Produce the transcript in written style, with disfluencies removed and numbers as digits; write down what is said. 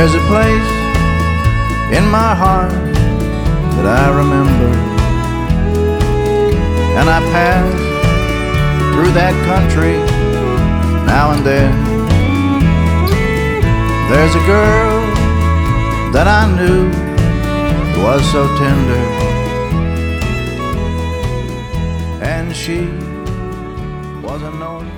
There's a place in my heart that I remember, and I pass through that country now and then. There's a girl that I knew was so tender, and she wasn't no